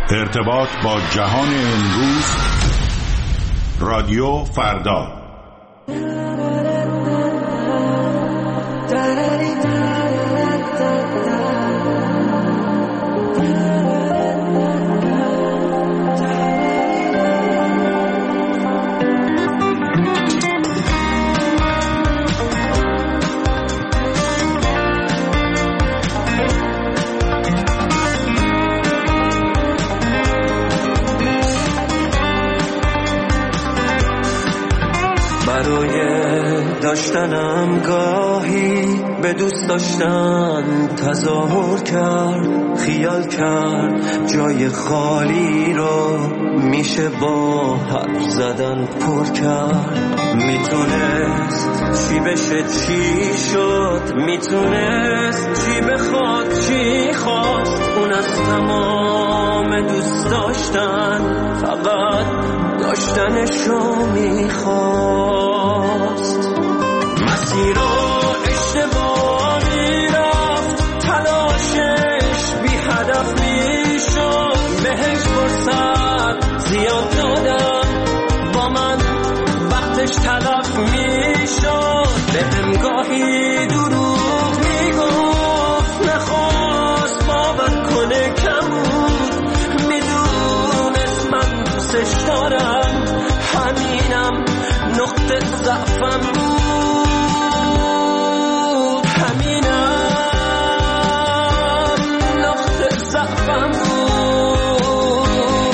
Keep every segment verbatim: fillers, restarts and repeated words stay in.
ارتباط با جهان امروز، رادیو فردا. برای داشتنم گاهی به دوست داشتن تظاهر کرد، خیال کرد جای خالی رو میشه با حرف زدن پر کرد. میتونست چی بشه چی شد، میتونست چی بخواد چی خواست. اون از تمام دوست داشتن فقط داشتنشو میخواست. مسیر رو اشتباهی رفت، تلاشش بی هدف میشد. بهش فرصت زیاد دادم، با من وقتش تلف میشد. بهم گاهی دروغ میگفت، نخواست باور کنه کم بود. میدونست من دوستش دارم، همینم نقطه ضعفم بود. همینم نقطه ضعفم بود.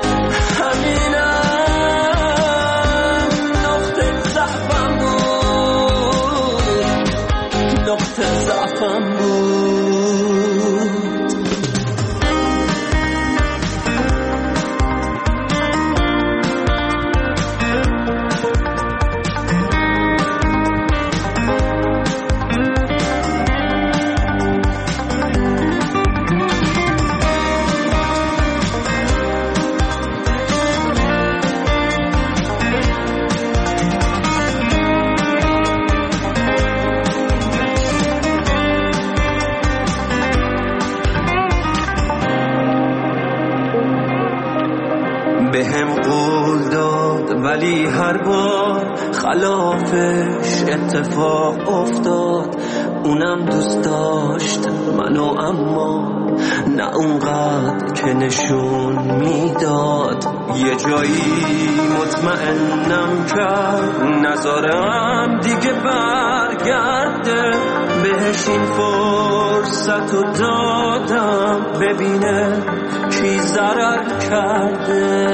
همینم نقطه ضعفم بود. نقطه ضعفم بود. بهم قول داد ولی هر بار خلافش اتفاق افتاد. اونم دوست داشت منو، اما نه اونقدر که نشون میداد. یه جایی مطمئنم کرد نذارم دیگه برگرده. بهش این فرصت رو دادم ببینه کی ضرر کرده.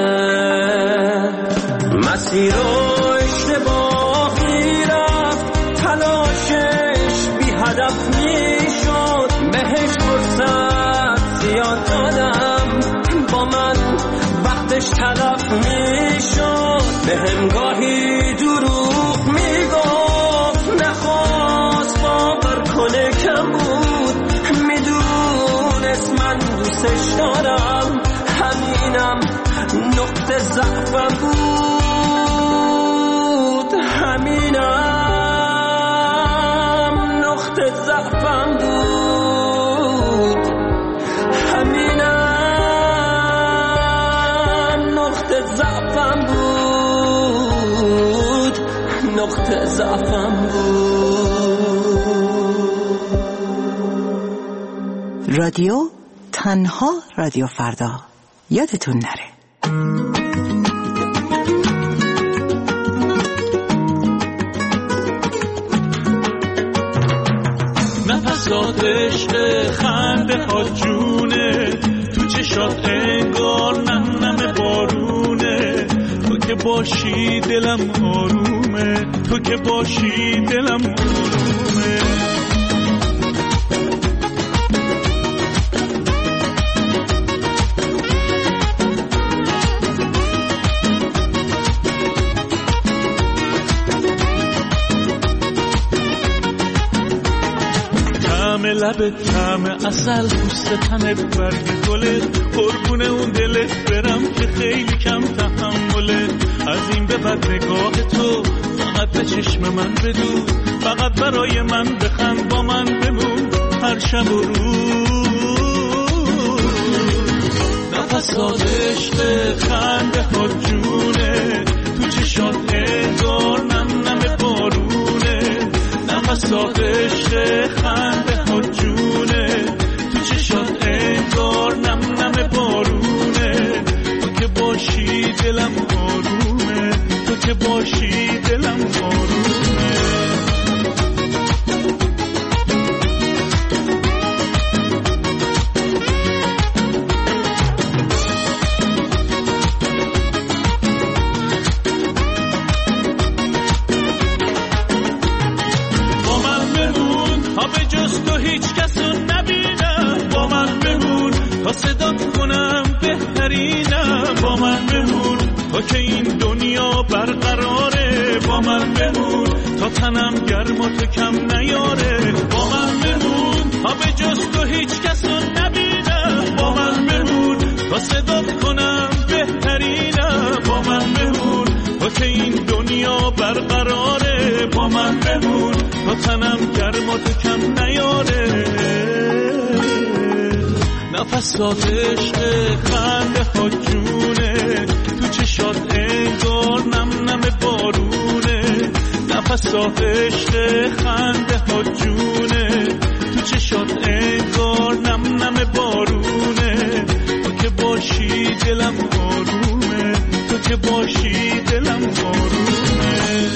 مسیر رو اشتباهی رفت، تلاشش بی هدف میشد. بهش فرصت زیاد دادم، با من وقتش تلف میشد. بهم گاهی دروغ میگفت، نخواست باور کنه کم بود. میدونست من دوستش دارم، همینم نقطه ضعفم بود. همینم نقطه ضعفم بود. همینم نقطه ضعفم بود. نقطه ضعفم بود. رادیو تنها رادیو فردا، یادتون نره. نفسات عشق خنده ها جونه، تو چشات انگار نم نم بارونه. تو که باشی دلم آرومه، تو که باشی دلم آرومه. لبت طعم عسل، پوست تنت برگ گلت، قربون اون دلت برم که خیلی کم تحمله. از این به بعد نگاه تو فقط به چشم من بدون، فقط برای من بخند، با من بمون هر شب و روز. نفسات عشق خنده ها جونه، تو چشات انگار نم نم بارونه. نفسات عشق خنده ها جونه، تو چشات انگار نم نم بارونه. تو که باشی دلم آرومه، تو که باشی دلم آرومه. صدات کنم بهترینم، با من بمون تا که این دنیا برقراره. با من بمون تا تنم گرم و تو کم نیاره. با من بمون تا به جز تو هیچ کس رو نبینم. با من بمون تا صدات کنم بهترینم. با من بمون تا که این دنیا برقراره. با من بمون تا تنم گرم و تو کم نیاره. نفسات عشق خنده ها جونه، تو چشات انگار نم نم بارونه. نفسات عشق خنده ها جونه، تو چشات انگار نم نم بارونه. تو که باشی دلم آرومه، تو که باشی دلم آرومه.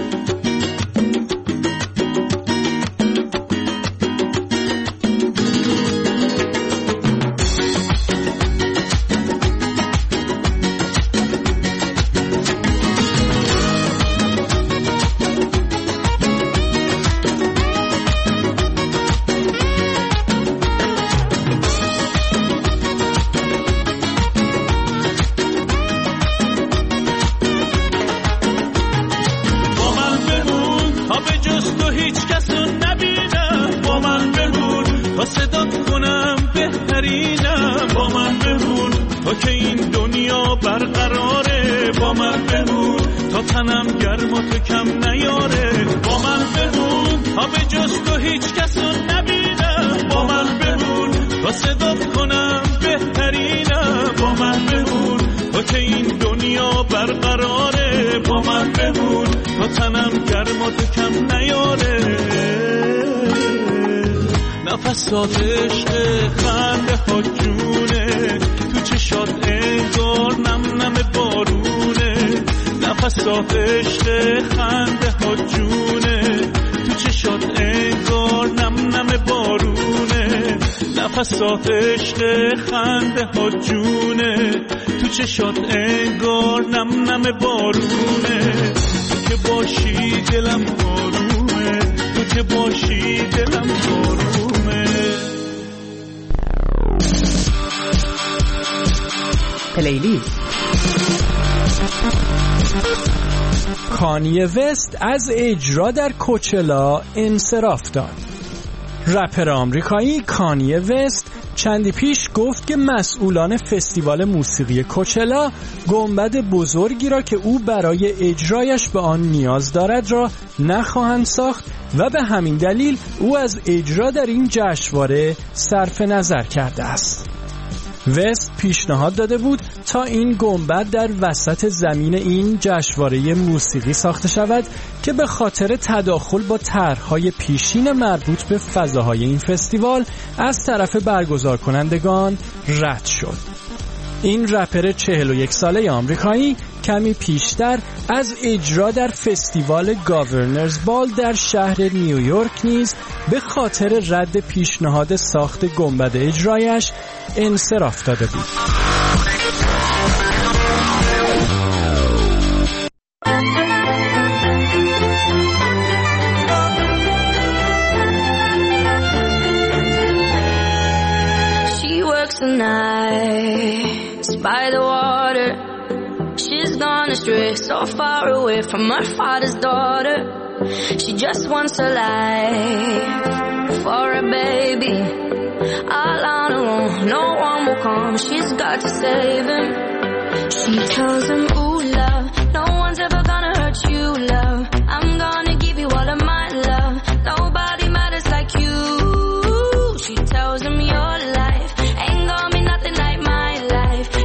تنم گرم و تو کم نیاره. با من بمون تا به جز تو هیچ کس رو نبینم. با من بمون تا صدات کنم بهترینم. با من بمون تا که این دنیا برقراره. با من بمون تا تنم گرم و تو کم نیاره. نفسات عشق خنده ها جونه، تو چشات انگار نم نم بارونه. نفسات عشق خنده ها جونه، تو چشات انگار نم نم بارونه. نفسات عشق خنده ها جونه، تو چشات انگار نم نم بارونه. تو که باشی دلم آرومه، تو که باشی دلم آرومه. پلیلیست. کانیه وست از اجرا در کوچلا انصراف داد. رپر آمریکایی کانیه وست چندی پیش گفت که مسئولان فستیوال موسیقی کوچلا گنبد بزرگی را که او برای اجرایش به آن نیاز دارد را نخواهند ساخت و به همین دلیل او از اجرا در این جشنواره صرف نظر کرده است. وست پیشنهاد داده بود تا این گنبد در وسط زمین این جشنواره موسیقی ساخته شود که به خاطر تداخل با طرح‌های پیشین مربوط به فضاهای این فستیوال از طرف برگزار کنندگان رد شد. این رپر چهل و یک ساله آمریکایی کمی پیشتر از اجرا در فستیوال گاورنرز بال در شهر نیویورک نیز به خاطر رد پیشنهاد ساخت گنبد اجرایش انصراف داده بود. She works the nights by the water. She's gone astray, so far away from her father's daughter. She just wants a life for a baby. All on her own, no one will come. She's got to save him. She tells him, ooh, love, no one's ever gonna hurt you, love. I'm gonna give you all of my love. Nobody matters like you. She tells him your life ain't gonna be nothing like my life.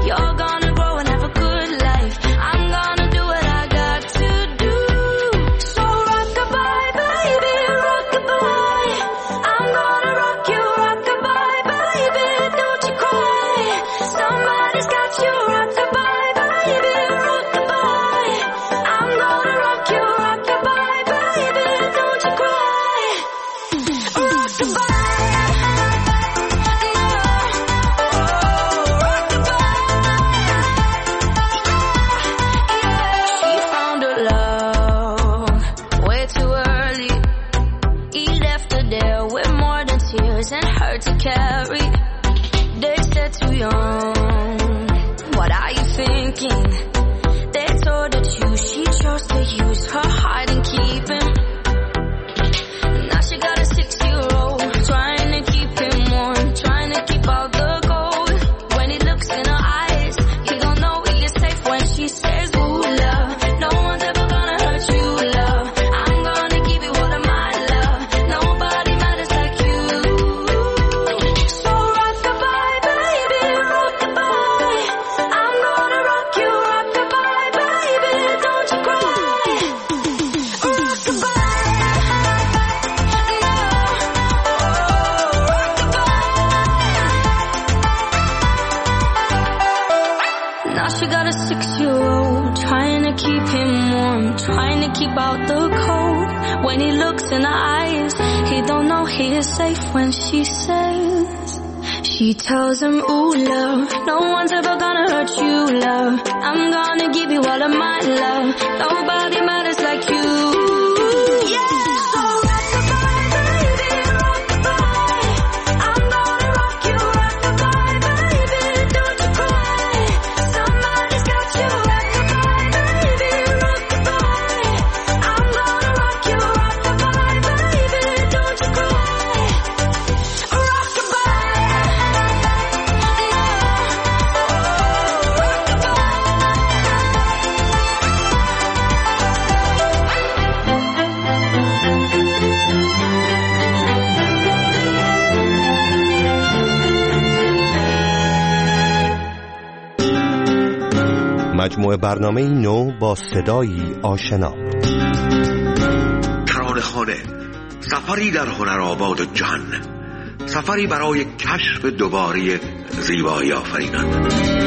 She tells him, ooh, love, no one's ever gonna hurt you, love. I'm gonna give you all of my love. Nobody matters like you. Yeah. So rock-a-bye, baby, rock-a-bye. I'm gonna rock you, rock-a-bye, baby, don't you cry. Somebody's got you, rock-a-bye, baby, rock-a-bye. I'm gonna rock you, rock-a-bye, baby, don't you cry. مجموعه برنامه نو با صدایی آشنا. ترانه‌خانه، سفری در هنرآباد جهان، سفری برای کشف دوباره زیبایی آفرینان.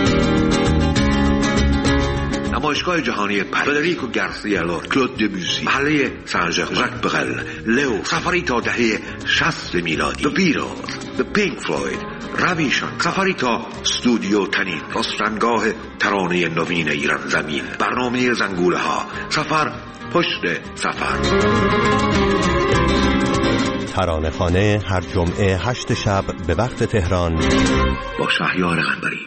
نمایشگاه جهانی فدریکو گارسیا لورکا، کلود دبوسی، محله سن ژاک برل، لئو، سفری تا دهه شصت میلادی، The Beatles، The Pink Floyd، رویشان، سفری تا استودیو تنین، رستنگاه ترانه نوین ایران زمین، برنامه زنگوله ها، سفر پشت سفر. ترانه‌خانه هر جمعه هشت شب به وقت تهران با شهریار قنبری.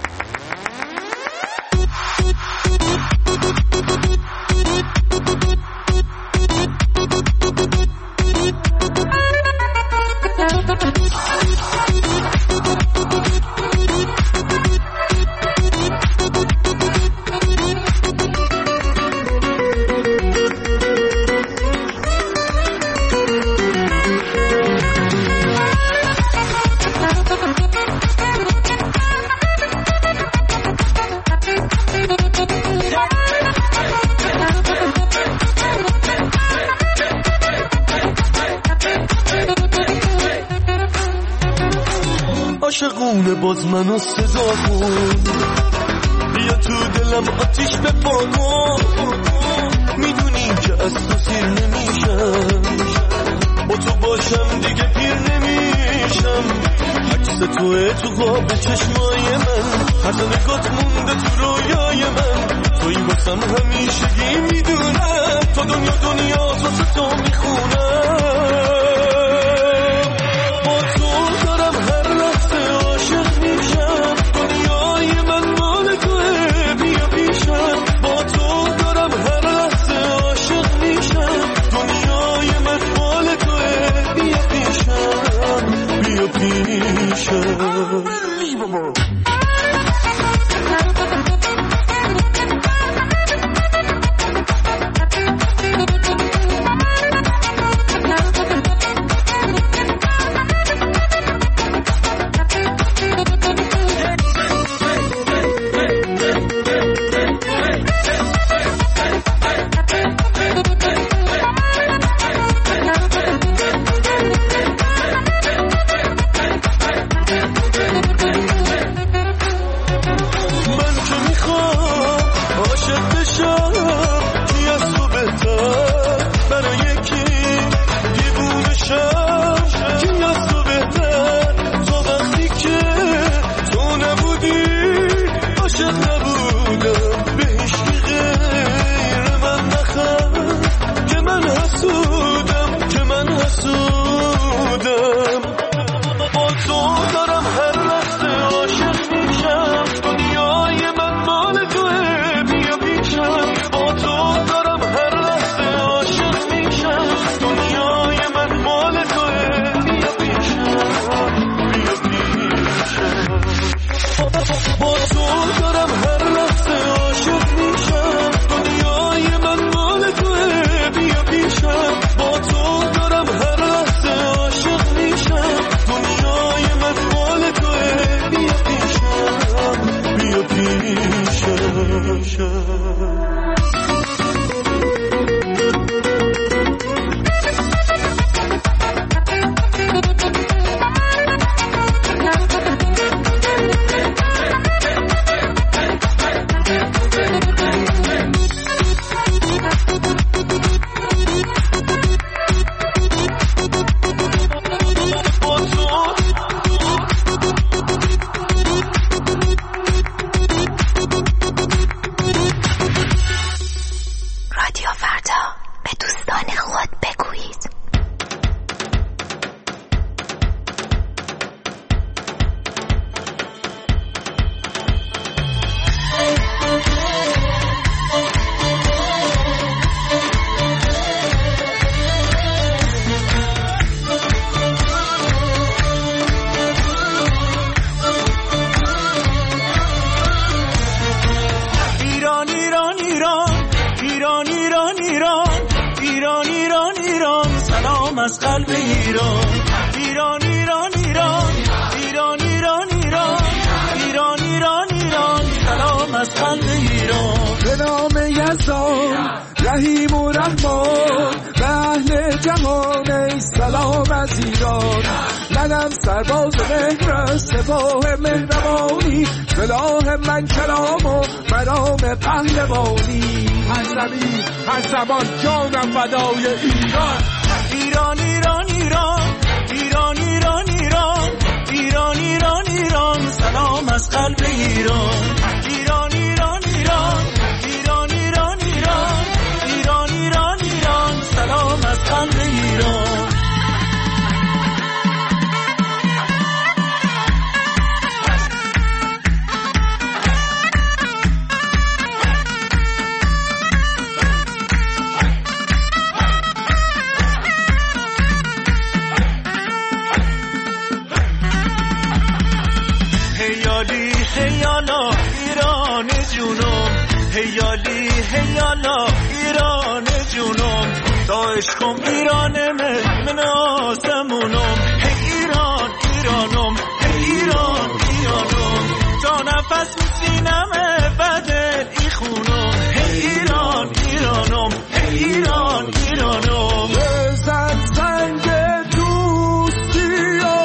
عاشقونه باز منو صدا کن، بیا تو دلم آتیش بپا کن، میدونی که از تو سیر نمیشم، با تو باشم دیگه پیر نمیشم، عکس توه تو خواب چشمای من، هر نگات مونده تو رویای من، توی واسم همیشگی میدونم، تا دنیا دنیا واسه تو میخونم، با تو دارم هر لحظه عاشق میشم، دنیای من مال توه بیا پیشم، با تو دارم هر لحظه عاشق میشم، دنیای من مال توه بیا پیشم، بیا پیشم. عاشق نبودم به هیچ غیر من نخند که من حسودم که من حسودم با تو دارم هر لحظه عاشق میشم دنیای من مال توه بیا پیشم با تو دارم هر لحظه عاشق میشم دنیای من مال توه بیا پیشم بیا پیشم با تو دارم هر لحظه عاشق میشم دنیای من مال توه بیا پیشم با تو دارم هر لحظه عاشق میشم دنیای من مال توه بیا پیشم بیا پیشم از قلب ایران ایران ایران ایران ایران ایران ایران ایران ایران ایران سلام از قلب ایران به نام یزدان رحیم و رحمان به اهل جهان ای سلام از ایران منم سرباز مهر سپاه مهربانی سلاح من کلام و مرام پهلوانی هر زمین هر زمان جانم فدای ایران ایران ایران ایران ایران ایران ایران ایران ایران ایران سلام از قلب ایران ایران ایران ایران ایران ایران ایران ایران ایران ایران سلام از قلب ایران هیالا ایران جونم هیالی هیالا ایران جونم تا عشقم ایرانمه من آسمونم هی ایران ایرانم هی ایران ایرانم تا نفس میسینمه بدل ای خونم هی ایران ایرانم هی ایران ایرانم بزن زنگ دوستی و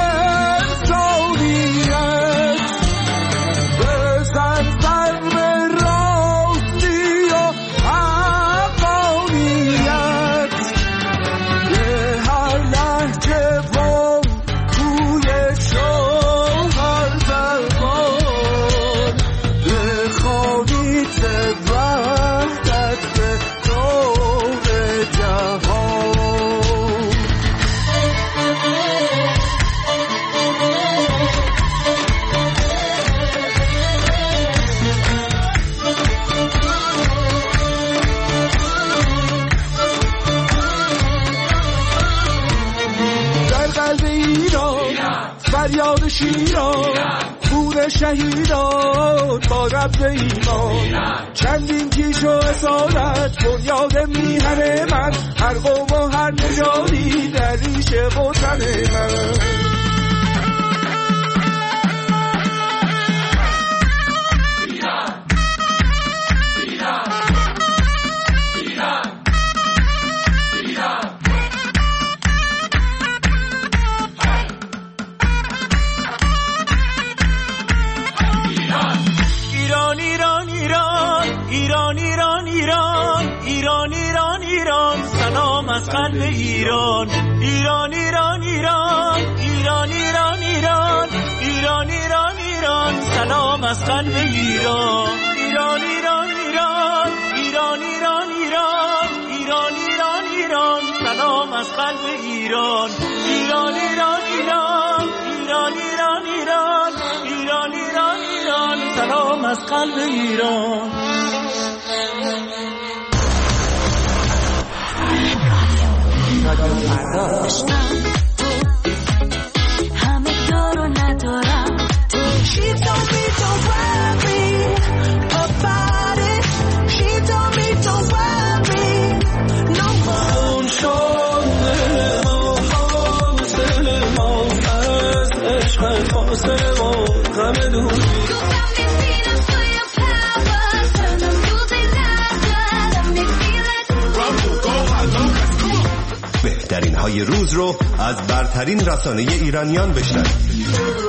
فریاد شیران خون شهیدان با رب ایمان چندین کیش و اصالت بنیاد میهن من هر قوم و هر نژادی در ریش وطن من از قلب ایران ایران ایران ایران ایران ایران ایران ایران ایران ایران سلام سلام از قلب ایران. ایران ایران ایران ایران ایران ایران ایران ایران ایران سلام از قلب ایران. ایران ایران ایران ایران ایران ایران ایران ایران ایران سلام از قلب ایران. همه دارو ندارم تو. She told me don't worry about it. She told me don't worry no more. شده ما حاصل ما از عشق فاصله ما غم دوری. بهترین های روز رو از برترین رسانه ایرانیان بشنوید.